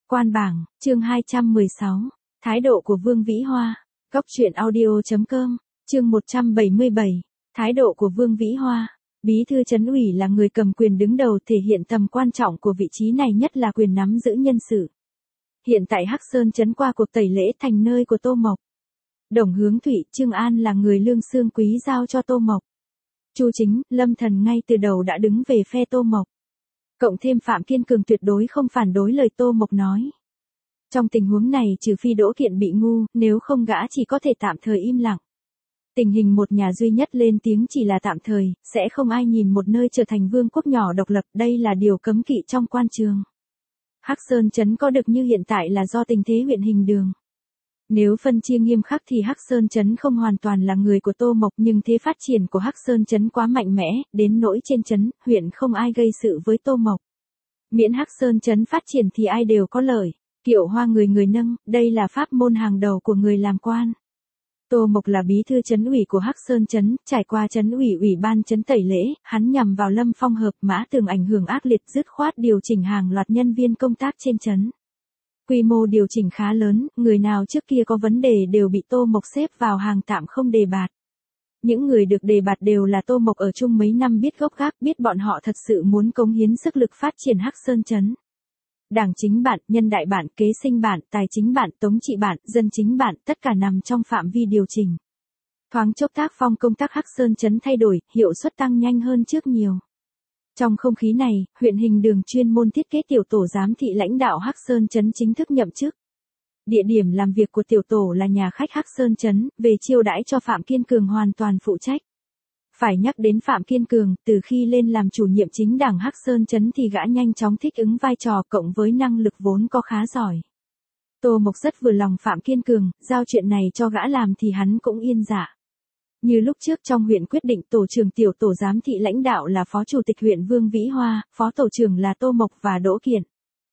Quan bảng, chương 216. Thái độ của Vương Vĩ Hoa. Góc truyện audio.com, chương 177. Thái độ của Vương Vĩ Hoa. Bí thư trấn ủy là người cầm quyền đứng đầu, thể hiện tầm quan trọng của vị trí này, nhất là quyền nắm giữ nhân sự. Hiện tại Hắc Sơn trấn qua cuộc tẩy lễ thành nơi của Tô Mộc. Đồng Hướng Thụy, Trương An là người lương xương quý giao cho Tô Mộc. Chu Chính, Lâm Thần ngay từ đầu đã đứng về phe Tô Mộc. Cộng thêm Phạm Kiên Cường tuyệt đối không phản đối lời Tô Mộc nói. Trong tình huống này trừ phi Đỗ Kiện bị ngu, nếu không gã chỉ có thể tạm thời im lặng. Tình hình một nhà duy nhất lên tiếng chỉ là tạm thời, sẽ không ai nhìn một nơi trở thành vương quốc nhỏ độc lập, đây là điều cấm kỵ trong quan trường. Hắc Sơn trấn có được như hiện tại là do tình thế huyện Hình Đường. Nếu phân chia nghiêm khắc thì Hắc Sơn trấn không hoàn toàn là người của Tô Mộc, nhưng thế phát triển của Hắc Sơn trấn quá mạnh mẽ, đến nỗi trên trấn, huyện không ai gây sự với Tô Mộc. Miễn Hắc Sơn trấn phát triển thì ai đều có lợi. Kiệu hoa người người nâng, đây là pháp môn hàng đầu của người làm quan. Tô Mộc là bí thư trấn ủy của Hắc Sơn trấn, trải qua trấn ủy ủy ban trấn tẩy lễ, hắn nhằm vào Lâm Phong Hợp Mã Tường ảnh hưởng ác liệt, dứt khoát điều chỉnh hàng loạt nhân viên công tác trên trấn. Quy mô điều chỉnh khá lớn, người nào trước kia có vấn đề đều bị Tô Mộc xếp vào hàng tạm không đề bạt. Những người được đề bạt đều là Tô Mộc ở chung mấy năm, biết gốc gác, biết bọn họ thật sự muốn cống hiến sức lực phát triển Hắc Sơn trấn. Đảng chính bản, nhân đại bản, kế sinh bản, tài chính bản, tống trị bản, dân chính bản, tất cả nằm trong phạm vi điều chỉnh. Thoáng chốc tác phong công tác Hắc Sơn trấn thay đổi, hiệu suất tăng nhanh hơn trước nhiều. Trong không khí này, huyện Hình Đường chuyên môn thiết kế tiểu tổ giám thị lãnh đạo Hắc Sơn trấn chính thức nhậm chức. Địa điểm làm việc của tiểu tổ là nhà khách Hắc Sơn trấn, về chiêu đãi cho Phạm Kiên Cường hoàn toàn phụ trách. Phải nhắc đến Phạm Kiên Cường, từ khi lên làm chủ nhiệm chính đảng Hắc Sơn trấn thì gã nhanh chóng thích ứng vai trò, cộng với năng lực vốn có khá giỏi. Tô Mộc rất vừa lòng Phạm Kiên Cường, giao chuyện này cho gã làm thì hắn cũng yên dạ. Như lúc trước trong huyện quyết định tổ trưởng tiểu tổ giám thị lãnh đạo là phó chủ tịch huyện Vương Vĩ Hoa, phó tổ trưởng là Tô Mộc và Đỗ Kiện.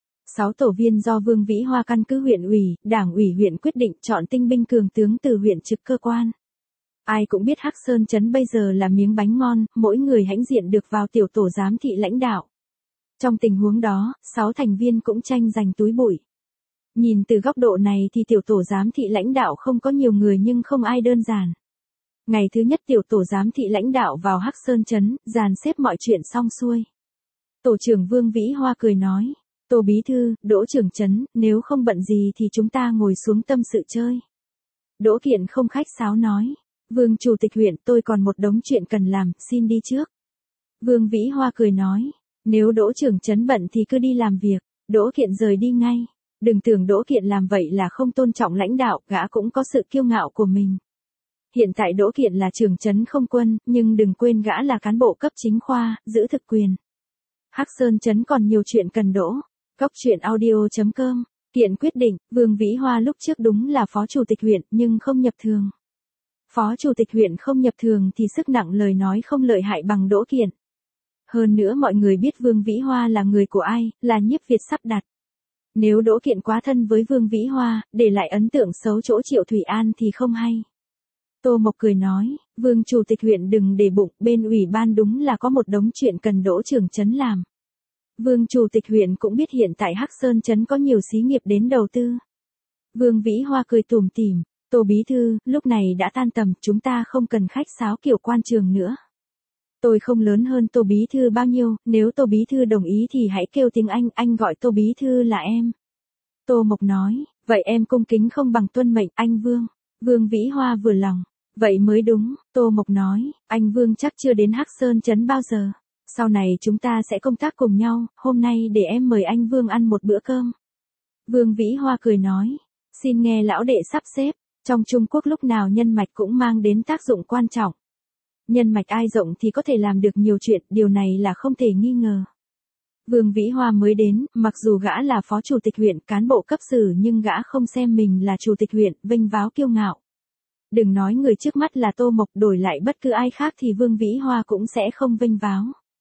6 tổ viên do Vương Vĩ Hoa căn cứ huyện ủy, đảng ủy huyện quyết định chọn tinh binh cường tướng từ huyện trực cơ quan. Ai cũng biết Hắc Sơn trấn bây giờ là miếng bánh ngon, mỗi người hãnh diện được vào tiểu tổ giám thị lãnh đạo. Trong tình huống đó, 6 thành viên cũng tranh giành túi bụi. Nhìn từ góc độ này thì tiểu tổ giám thị lãnh đạo không có nhiều người nhưng không ai đơn giản. Ngày thứ nhất tiểu tổ giám thị lãnh đạo vào Hắc Sơn trấn, dàn xếp mọi chuyện xong xuôi. Tổ trưởng Vương Vĩ Hoa cười nói, Tô bí thư, Đỗ trưởng trấn, nếu không bận gì thì chúng ta ngồi xuống tâm sự chơi. Đỗ Kiện không khách sáo nói, Vương chủ tịch huyện, tôi còn một đống chuyện cần làm, xin đi trước. Vương Vĩ Hoa cười nói, nếu Đỗ trưởng trấn bận thì cứ đi làm việc. Đỗ Kiện rời đi ngay. Đừng tưởng Đỗ Kiện làm vậy là không tôn trọng lãnh đạo, gã cũng có sự kiêu ngạo của mình. Hiện tại Đỗ Kiện là trưởng trấn không quân, nhưng đừng quên gã là cán bộ cấp chính khoa, giữ thực quyền. Hắc Sơn trấn còn nhiều chuyện cần đỗ. Góc truyện audio.com. Kiện quyết định, Vương Vĩ Hoa lúc trước đúng là phó chủ tịch huyện nhưng không nhập thường. Phó chủ tịch huyện không nhập thường thì sức nặng lời nói không lợi hại bằng Đỗ Kiện. Hơn nữa mọi người biết Vương Vĩ Hoa là người của ai, là Nhiếp Việt sắp đặt. Nếu Đỗ Kiện quá thân với Vương Vĩ Hoa, để lại ấn tượng xấu chỗ Triệu Thủy An thì không hay. Tô Mộc cười nói, Vương chủ tịch huyện đừng để bụng, bên ủy ban đúng là có một đống chuyện cần Đỗ trưởng trấn làm. Vương chủ tịch huyện cũng biết hiện tại Hắc Sơn trấn có nhiều xí nghiệp đến đầu tư. Vương Vĩ Hoa cười tủm tỉm, Tô bí thư, lúc này đã tan tầm, chúng ta không cần khách sáo kiểu quan trường nữa. Tôi không lớn hơn Tô bí thư bao nhiêu, nếu Tô bí thư đồng ý thì hãy kêu tiếng anh gọi Tô bí thư là em. Tô Mộc nói, vậy em cung kính không bằng tuân mệnh, anh Vương. Vương Vĩ Hoa vừa lòng, vậy mới đúng. Tô Mộc nói, anh Vương chắc chưa đến Hắc Sơn trấn bao giờ. Sau này chúng ta sẽ công tác cùng nhau, hôm nay để em mời anh Vương ăn một bữa cơm. Vương Vĩ Hoa cười nói, xin nghe lão đệ sắp xếp. Trong Trung Quốc lúc nào nhân mạch cũng mang đến tác dụng quan trọng. Nhân mạch ai rộng thì có thể làm được nhiều chuyện, điều này là không thể nghi ngờ. Vương Vĩ Hoa mới đến, mặc dù gã là phó chủ tịch huyện, cán bộ cấp sử nhưng gã không xem mình là chủ tịch huyện, vênh váo kiêu ngạo. Đừng nói người trước mắt là Tô Mộc, đổi lại bất cứ ai khác thì Vương Vĩ Hoa cũng sẽ không vênh váo.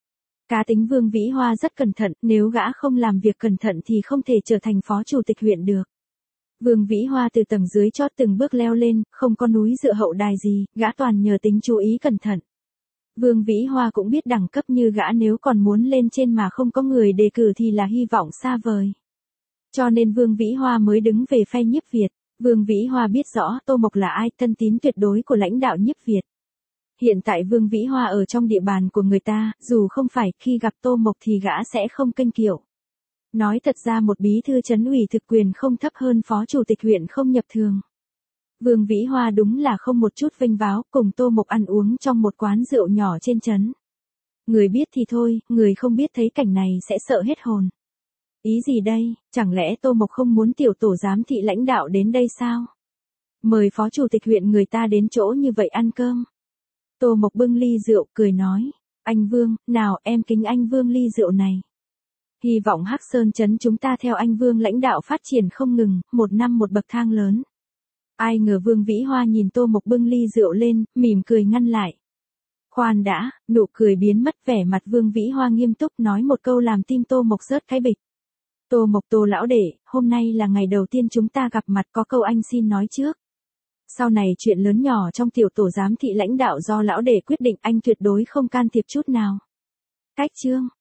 Cá tính Vương Vĩ Hoa rất cẩn thận, nếu gã không làm việc cẩn thận thì không thể trở thành phó chủ tịch huyện được. Vương Vĩ Hoa từ tầng dưới chót từng bước leo lên, không có núi dựa hậu đài gì, gã toàn nhờ tính chú ý cẩn thận. Vương Vĩ Hoa cũng biết đẳng cấp như gã nếu còn muốn lên trên mà không có người đề cử thì là hy vọng xa vời. Cho nên Vương Vĩ Hoa mới đứng về phe Nhiếp Việt. Vương Vĩ Hoa biết rõ Tô Mộc là ai, thân tín tuyệt đối của lãnh đạo Nhiếp Việt. Hiện tại Vương Vĩ Hoa ở trong địa bàn của người ta, dù không phải khi gặp Tô Mộc thì gã sẽ không kênh kiệu. Nói thật ra một bí thư trấn ủy thực quyền không thấp hơn phó chủ tịch huyện không nhập thường. Vương Vĩ Hoa đúng là không một chút vênh váo, cùng Tô Mộc ăn uống trong một quán rượu nhỏ trên trấn. Người biết thì thôi, người không biết thấy cảnh này sẽ sợ hết hồn. Ý gì đây, chẳng lẽ Tô Mộc không muốn tiểu tổ giám thị lãnh đạo đến đây sao? Mời phó chủ tịch huyện người ta đến chỗ như vậy ăn cơm. Tô Mộc bưng ly rượu cười nói, anh Vương, nào em kính anh Vương ly rượu này. Hy vọng Hắc Sơn trấn chúng ta theo anh Vương lãnh đạo phát triển không ngừng, một năm một bậc thang lớn. Ai ngờ Vương Vĩ Hoa nhìn Tô Mộc bưng ly rượu lên, mỉm cười ngăn lại. Khoan đã, nụ cười biến mất, vẻ mặt Vương Vĩ Hoa nghiêm túc nói một câu làm tim Tô Mộc rớt cái bịch. Tô Mộc, Tô lão đệ, hôm nay là ngày đầu tiên chúng ta gặp mặt, có câu anh xin nói trước. Sau này chuyện lớn nhỏ trong tiểu tổ giám thị lãnh đạo do lão đệ quyết định, anh tuyệt đối không can thiệp chút nào. Cách chương